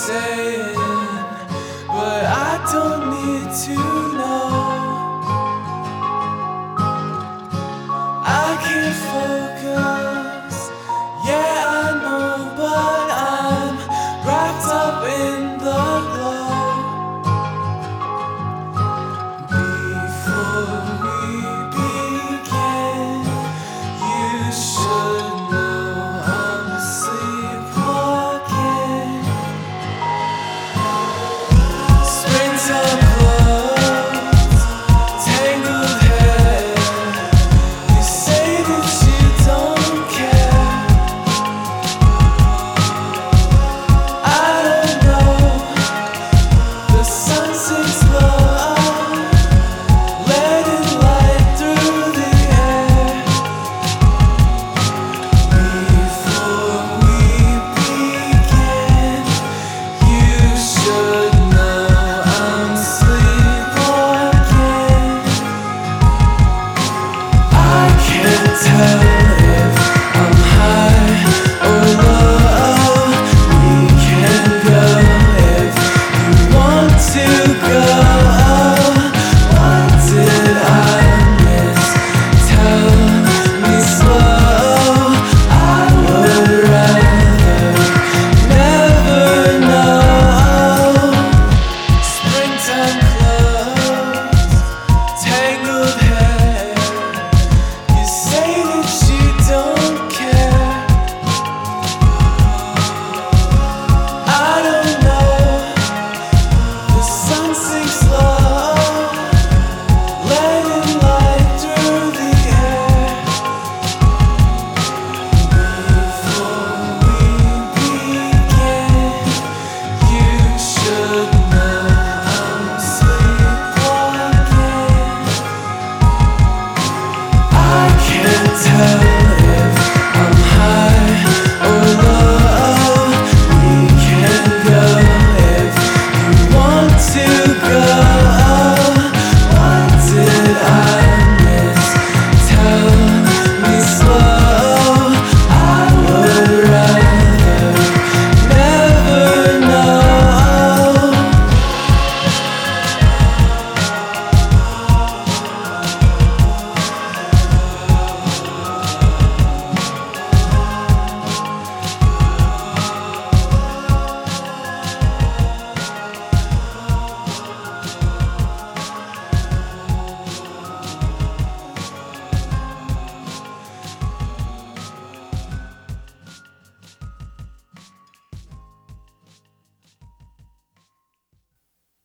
saying, but I don't need to know. I can't focus, yeah I know, but I'm wrapped up in the glow. Before we begin, you should know I'm sleepwalking. Springtime clothes, tangled hair. You say that you don't care. I don't know. The sun sinks low, letting light through the air. Before we begin, you should know I'm sleepwalking. I can't tell if I'm high or low. We can go if you want to go. What did I miss? Tell me slow. I would rather never know. Springtime clothes, tangled hair. You say that you don't care. I don't know. The sun sinks low, letting light through the air. Before we begin, you should know I'm sleepwalking. I can't tell